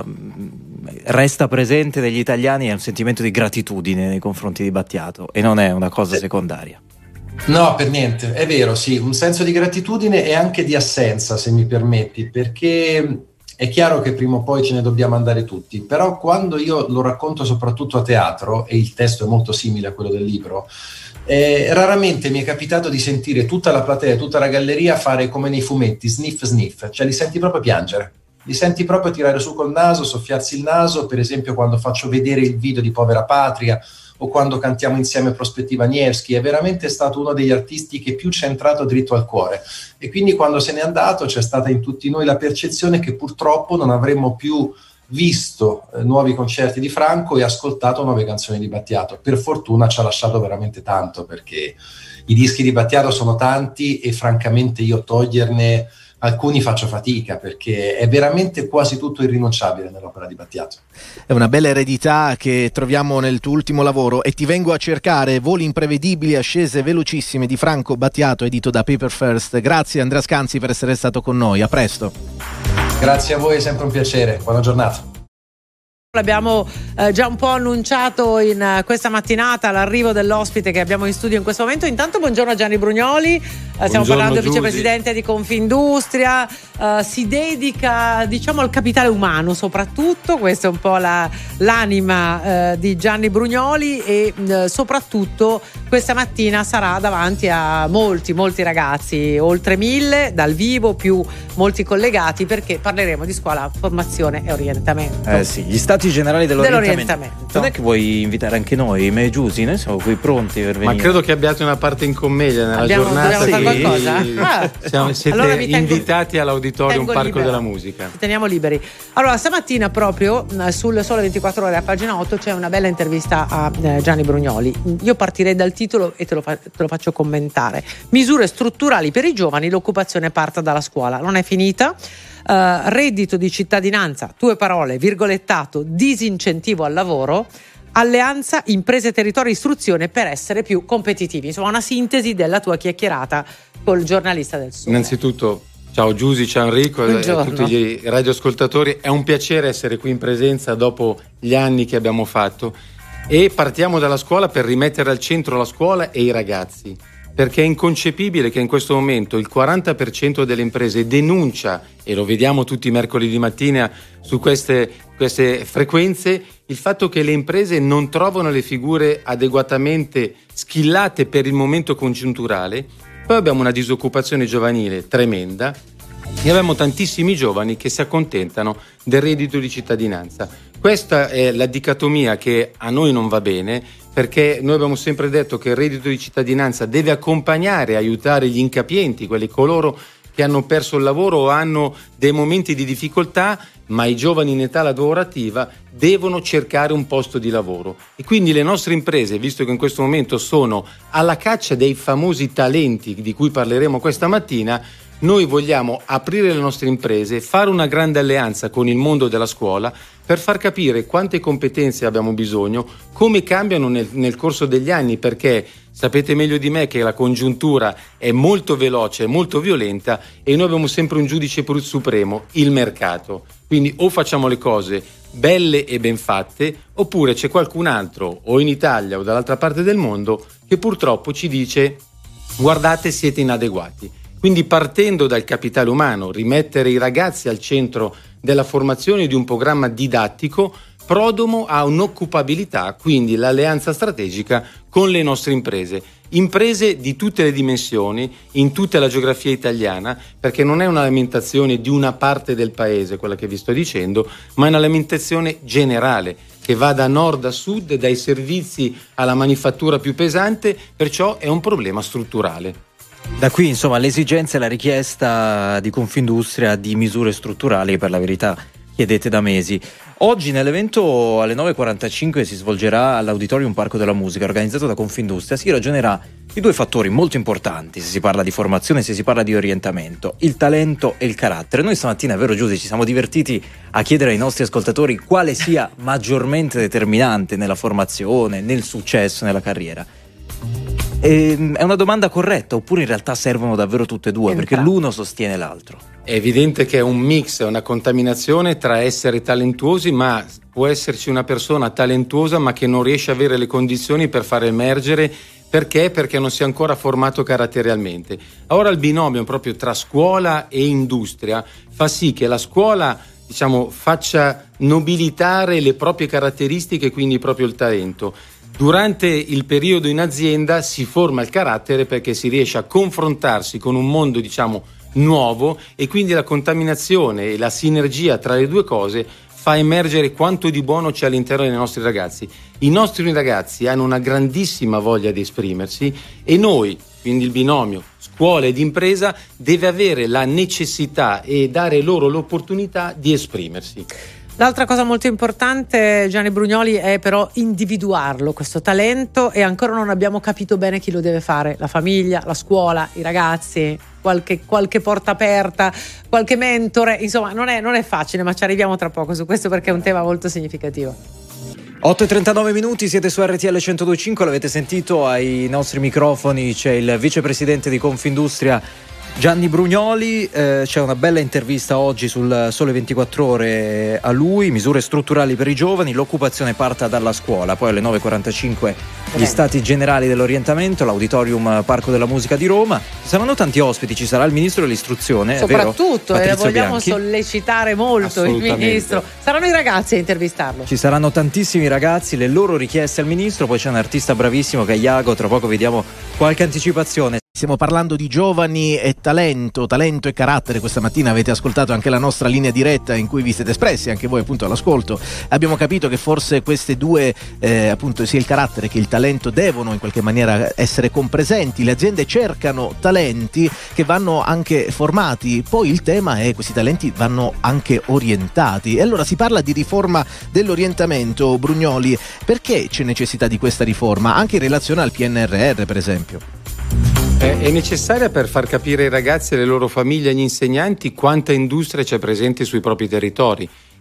resta presente degli italiani è un sentimento di gratitudine nei confronti di Battiato, e non è una cosa secondaria. No, per niente, è vero, sì, un senso di gratitudine e anche di assenza, se mi permetti, perché è chiaro che prima o poi ce ne dobbiamo andare tutti, però quando io lo racconto soprattutto a teatro, e il testo è molto simile a quello del libro, eh, raramente mi è capitato di sentire tutta la platea, tutta la galleria fare come nei fumetti, sniff sniff, cioè li senti proprio piangere. Li senti proprio tirare su col naso, soffiarsi il naso, per esempio quando faccio vedere il video di Povera Patria o quando cantiamo insieme Prospettiva Nevsky. È veramente stato uno degli artisti che più ci è entrato dritto al cuore, e quindi quando se n'è andato c'è stata in tutti noi la percezione che purtroppo non avremmo più visto eh, nuovi concerti di Franco e ascoltato nuove canzoni di Battiato. Per fortuna ci ha lasciato veramente tanto, perché i dischi di Battiato sono tanti e francamente io toglierne alcuni faccio fatica, perché è veramente quasi tutto irrinunciabile nell'opera di Battiato. È una bella eredità che troviamo nel tuo ultimo lavoro, e ti vengo a cercare, Voli imprevedibili, ascese velocissime di Franco Battiato, edito da Paper First. Grazie Andrea Scanzi per essere stato con noi, a presto. Grazie a voi, è sempre un piacere, buona giornata. L'abbiamo eh, già un po' annunciato in uh, questa mattinata l'arrivo dell'ospite che abbiamo in studio in questo momento. Intanto buongiorno a Gianni Brugnoli, uh, stiamo parlando del vicepresidente di Confindustria, uh, si dedica diciamo al capitale umano soprattutto, questa è un po' la, l'anima uh, di Gianni Brugnoli, e uh, soprattutto questa mattina sarà davanti a molti molti ragazzi, oltre mille dal vivo, più molti collegati, perché parleremo di scuola, formazione e orientamento. Eh sì, gli stati generali dell'orientamento. dell'orientamento. Non è che vuoi invitare anche noi, me e Giusy? Noi siamo qui pronti per venire. Ma credo che abbiate una parte in commedia nella Abbiamo, giornata. Dobbiamo fare qualcosa? Ah, siamo, siete allora tengo, invitati all'Auditorium Parco libero. della Musica. Ci teniamo liberi. Allora, stamattina proprio sul Sole ventiquattro Ore a pagina otto c'è una bella intervista a eh, Gianni Brugnoli. Io partirei dal titolo e te lo, fa, te lo faccio commentare. Misure strutturali per i giovani, l'occupazione parta dalla scuola. Non è finita. Uh, reddito di cittadinanza, tue parole, virgolettato, disincentivo al lavoro, alleanza imprese, territorio, istruzione per essere più competitivi. Insomma, una sintesi della tua chiacchierata col giornalista del Sole. Innanzitutto ciao Giusy, ciao Enrico e a tutti i radioascoltatori, è un piacere essere qui in presenza dopo gli anni che abbiamo fatto. e partiamo dalla scuola per rimettere al centro la scuola e i ragazzi, perché è inconcepibile che in questo momento il quaranta per cento delle imprese denuncia, e lo vediamo tutti i mercoledì mattina su queste, queste frequenze, il fatto che le imprese non trovano le figure adeguatamente skillate per il momento congiunturale. Poi abbiamo una disoccupazione giovanile tremenda e abbiamo tantissimi giovani che si accontentano del reddito di cittadinanza. Questa è la dicotomia che a noi non va bene, perché noi abbiamo sempre detto che il reddito di cittadinanza deve accompagnare e aiutare gli incapienti, quelli coloro che hanno perso il lavoro o hanno dei momenti di difficoltà, ma i giovani in età lavorativa devono cercare un posto di lavoro. E quindi le nostre imprese, visto che in questo momento sono alla caccia dei famosi talenti di cui parleremo questa mattina, noi vogliamo aprire le nostre imprese, fare una grande alleanza con il mondo della scuola per far capire quante competenze abbiamo bisogno, come cambiano nel, nel corso degli anni, perché sapete meglio di me che la congiuntura è molto veloce, molto violenta e noi abbiamo sempre un giudice supremo, il mercato. Quindi o facciamo le cose belle e ben fatte, oppure c'è qualcun altro, o in Italia o dall'altra parte del mondo, che purtroppo ci dice: guardate, siete inadeguati. Quindi partendo dal capitale umano, rimettere i ragazzi al centro della formazione di un programma didattico prodomo a un'occupabilità, quindi l'alleanza strategica con le nostre imprese. Imprese di tutte le dimensioni, in tutta la geografia italiana, perché non è una lamentazione di una parte del paese, quella che vi sto dicendo, ma è una lamentazione generale, che va da nord a sud, dai servizi alla manifattura più pesante, perciò è un problema strutturale. Da qui insomma l'esigenza e la richiesta di Confindustria di misure strutturali che per la verità chiedete da mesi. Oggi nell'evento alle nove e quarantacinque si svolgerà all'Auditorium Parco della Musica organizzato da Confindustria. Si ragionerà di due fattori molto importanti se si parla di formazione, se si parla di orientamento: il talento e il carattere. Noi stamattina, è vero Giusy, ci siamo divertiti a chiedere ai nostri ascoltatori quale sia maggiormente determinante nella formazione, nel successo, nella carriera. E, è una domanda corretta, oppure in realtà servono davvero tutte e due? Entrambi. Perché l'uno sostiene l'altro. È evidente che è un mix, è una contaminazione tra essere talentuosi, ma può esserci una persona talentuosa ma che non riesce a avere le condizioni per far emergere. Perché? Perché non si è ancora formato caratterialmente. Ora il binomio proprio tra scuola e industria fa sì che la scuola, diciamo, faccia nobilitare le proprie caratteristiche, quindi proprio il talento. Durante il periodo in azienda si forma il carattere perché si riesce a confrontarsi con un mondo, diciamo, nuovo, e quindi la contaminazione e la sinergia tra le due cose fa emergere quanto di buono c'è all'interno dei nostri ragazzi. I nostri ragazzi hanno una grandissima voglia di esprimersi e noi, quindi il binomio scuola ed impresa, deve avere la necessità e dare loro l'opportunità di esprimersi. L'altra cosa molto importante, Gianni Brugnoli, è però individuarlo, questo talento, e ancora non abbiamo capito bene chi lo deve fare: la famiglia, la scuola, i ragazzi, qualche, qualche porta aperta, qualche mentore, insomma non è, non è facile, ma ci arriviamo tra poco su questo perché è un tema molto significativo. otto e trentanove minuti, siete su R T L centodue e cinque, l'avete sentito ai nostri microfoni, c'è il vicepresidente di Confindustria Gianni Brugnoli. Eh, c'è una bella intervista oggi sul Sole ventiquattro Ore a lui: misure strutturali per i giovani, l'occupazione parta dalla scuola. Poi alle nove e quarantacinque gli stati generali dell'orientamento, l'Auditorium Parco della Musica di Roma. Ci saranno tanti ospiti, ci sarà il ministro dell'istruzione, soprattutto, è vero? e vogliamo Bianchi. sollecitare molto il ministro. Saranno i ragazzi a intervistarlo. Ci saranno tantissimi ragazzi, le loro richieste al ministro. Poi c'è un artista bravissimo che è Iago, tra poco vediamo qualche anticipazione. Stiamo parlando di giovani e talento, talento e carattere. Questa mattina avete ascoltato anche la nostra linea diretta in cui vi siete espressi, anche voi appunto all'ascolto. Abbiamo capito che forse queste due, eh, appunto sia il carattere che il talento, devono in qualche maniera essere compresenti. Le aziende cercano talenti che vanno anche formati, poi il tema è questi talenti vanno anche orientati. E allora si parla di riforma dell'orientamento. Brugnoli, perché c'è necessità di questa riforma, anche in relazione al P N R R per esempio? È necessaria per far capire ai ragazzi, alle loro famiglie e agli insegnanti quanta industria c'è presente sui propri territori.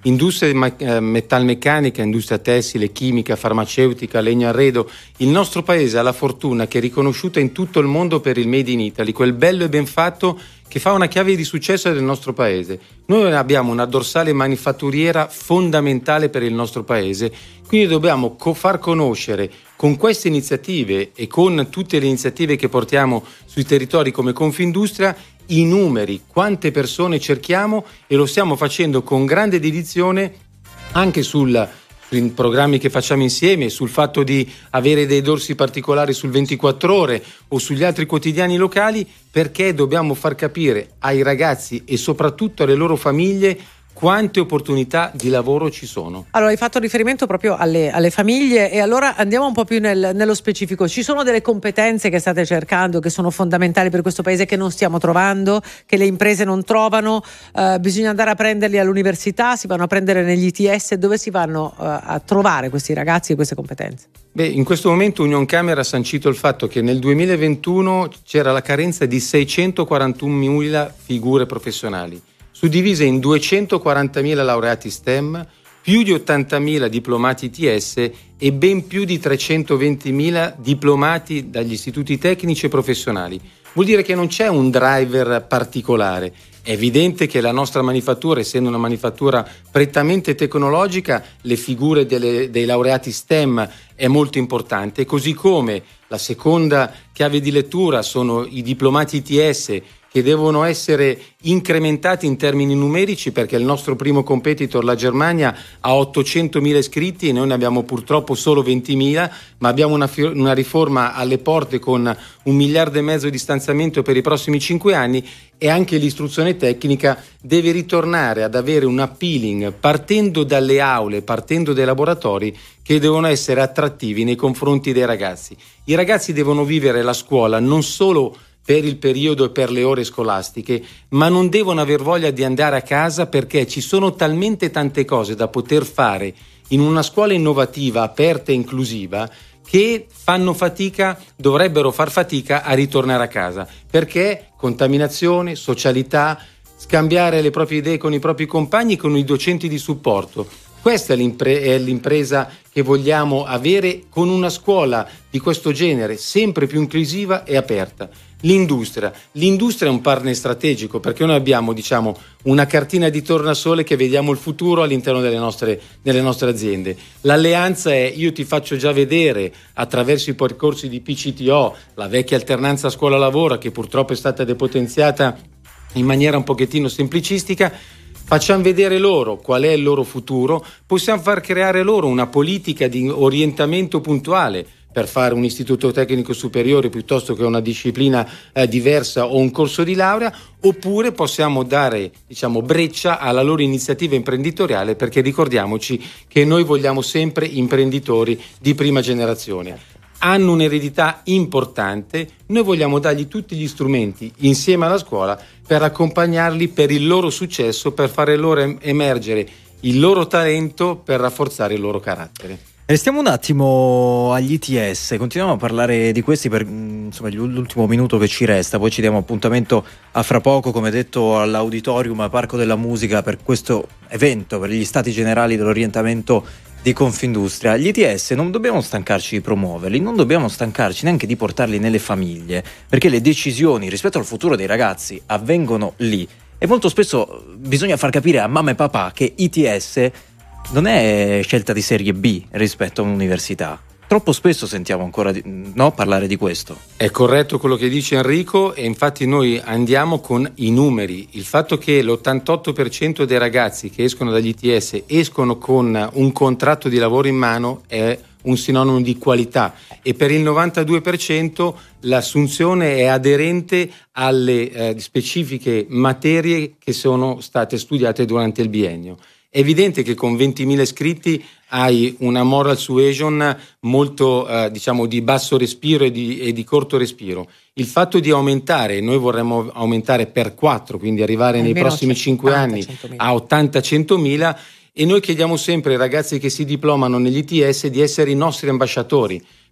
industria metalmeccanica, industria tessile, chimica, farmaceutica, legno arredo. Il nostro paese ha la fortuna che è riconosciuta in tutto il mondo per il Made in Italy, quel bello e ben fatto che fa una chiave di successo del nostro paese. Noi abbiamo una dorsale manifatturiera fondamentale per il nostro paese, quindi dobbiamo co- far conoscere con queste iniziative e con tutte le iniziative che portiamo sui territori come Confindustria i numeri, quante persone cerchiamo, e lo stiamo facendo con grande dedizione anche sul sui programmi che facciamo insieme, sul fatto di avere dei dorsi particolari sul ventiquattro ore o sugli altri quotidiani locali, perché dobbiamo far capire ai ragazzi e soprattutto alle loro famiglie quante opportunità di lavoro ci sono. Allora, hai fatto riferimento proprio alle, alle famiglie, e allora andiamo un po' più nel, nello specifico. Ci sono delle competenze che state cercando, che sono fondamentali per questo paese, che non stiamo trovando, che le imprese non trovano? Eh, bisogna andare a prenderli all'università, si vanno a prendere negli I T S? Dove si vanno eh, a trovare questi ragazzi e queste competenze? Beh, in questo momento Unioncamere ha sancito il fatto che nel duemilaventuno c'era la carenza di seicentoquarantunomila figure professionali, suddivise in duecentoquarantamila laureati STEM, più di ottantamila diplomati I T S e ben più di trecentoventimila diplomati dagli istituti tecnici e professionali. Vuol dire che non c'è un driver particolare. È evidente che la nostra manifattura, essendo una manifattura prettamente tecnologica, le figure delle, dei laureati STEM è molto importante, così come la seconda chiave di lettura sono i diplomati I T S, che devono essere incrementati in termini numerici, perché il nostro primo competitor, la Germania, ha ottocentomila iscritti e noi ne abbiamo purtroppo solo ventimila, ma abbiamo una, una riforma alle porte con un miliardo e mezzo di stanziamento per i prossimi cinque anni, e anche l'istruzione tecnica deve ritornare ad avere un appealing partendo dalle aule, partendo dai laboratori, che devono essere attrattivi nei confronti dei ragazzi. I ragazzi devono vivere la scuola non solo per il periodo e per le ore scolastiche, ma non devono aver voglia di andare a casa, perché ci sono talmente tante cose da poter fare in una scuola innovativa, aperta e inclusiva, che fanno fatica, dovrebbero far fatica a ritornare a casa, perché contaminazione, socialità, scambiare le proprie idee con i propri compagni, con i docenti di supporto. Questa è, l'impre- è l'impresa che vogliamo avere, con una scuola di questo genere sempre più inclusiva e aperta. L'industria. L'industria è un partner strategico, perché noi abbiamo, diciamo, una cartina di tornasole che vediamo il futuro all'interno delle nostre, delle nostre aziende. L'alleanza è: io ti faccio già vedere attraverso i percorsi di P C T O, la vecchia alternanza scuola-lavoro, che purtroppo è stata depotenziata in maniera un pochettino semplicistica. Facciamo vedere loro qual è il loro futuro, possiamo far creare loro una politica di orientamento puntuale per fare un istituto tecnico superiore piuttosto che una disciplina eh, diversa o un corso di laurea, oppure possiamo dare, diciamo, breccia alla loro iniziativa imprenditoriale, perché ricordiamoci che noi vogliamo sempre imprenditori di prima generazione. Hanno un'eredità importante, noi vogliamo dargli tutti gli strumenti insieme alla scuola per accompagnarli per il loro successo, per fare loro emergere il loro talento, per rafforzare il loro carattere. Restiamo un attimo agli I T S, continuiamo a parlare di questi per insomma l'ultimo minuto che ci resta, poi ci diamo appuntamento a fra poco, come detto, all'Auditorium a Parco della Musica per questo evento, per gli Stati Generali dell'Orientamento di Confindustria. Gli I T S non dobbiamo stancarci di promuoverli, non dobbiamo stancarci neanche di portarli nelle famiglie, perché le decisioni rispetto al futuro dei ragazzi avvengono lì, e molto spesso bisogna far capire a mamma e papà che I T S non è scelta di serie B rispetto a un'università. Troppo spesso sentiamo ancora di, no, parlare di questo. È corretto quello che dice Enrico, e infatti noi andiamo con i numeri. Il fatto che l'ottantotto per cento dei ragazzi che escono dagli I T S escono con un contratto di lavoro in mano è un sinonimo di qualità, e per il novantadue per cento l'assunzione è aderente alle eh, specifiche materie che sono state studiate durante il biennio. È evidente che con ventimila iscritti hai una moral suasion molto eh, diciamo di basso respiro e di, e di corto respiro. Il fatto di aumentare, noi vorremmo aumentare per quattro, quindi arrivare almeno nei prossimi cinque anni a ottanta centomila, e noi chiediamo sempre ai ragazzi che si diplomano negli I T S di essere i nostri ambasciatori,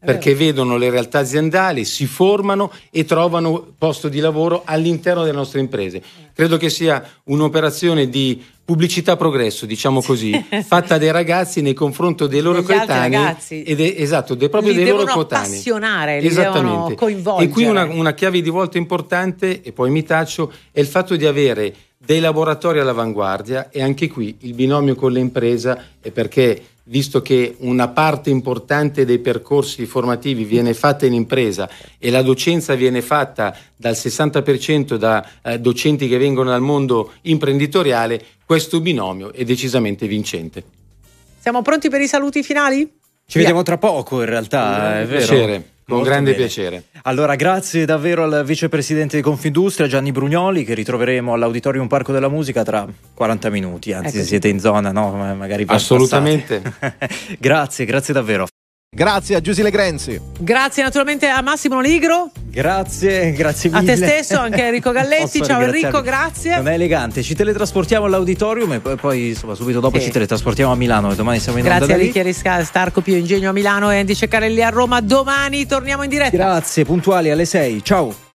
perché vedono le realtà aziendali, si formano e trovano posto di lavoro all'interno delle nostre imprese. Credo che sia un'operazione di pubblicità progresso, diciamo così, fatta dai ragazzi nei confronti dei loro Degli altri coetanei. ragazzi. Ed è, esatto, dei proprio Li dei loro devono coetanei. appassionare, li devono coinvolgere. E qui una, una chiave di volta importante, e poi mi taccio, è il fatto di avere dei laboratori all'avanguardia, e anche qui il binomio con l'impresa è perché, visto che una parte importante dei percorsi formativi viene fatta in impresa e la docenza viene fatta dal sessanta per cento da eh, docenti che vengono dal mondo imprenditoriale, questo binomio è decisamente vincente. Siamo pronti per i saluti finali? Ci Via. vediamo tra poco, in realtà, è vero? Piacere. Con Molto grande bene. piacere. Allora, grazie davvero al vicepresidente di Confindustria Gianni Brugnoli, che ritroveremo all'Auditorium Parco della Musica tra quaranta minuti, anzi se siete in zona, no? Magari assolutamente. Grazie, grazie davvero. Grazie a Giusile Grenzi. Grazie naturalmente a Massimo Ligro. Grazie, grazie mille. A te stesso, anche a Enrico Galletti. Ciao Enrico, grazie. Non è elegante, ci teletrasportiamo all'Auditorium e poi, poi insomma, subito dopo sì. ci teletrasportiamo a Milano e domani siamo in onda. Grazie a Ricchieri Starco, Pio Ingegno a Milano e Andy Ceccarelli a Roma. Domani torniamo in diretta. Grazie, puntuali alle sei. Ciao.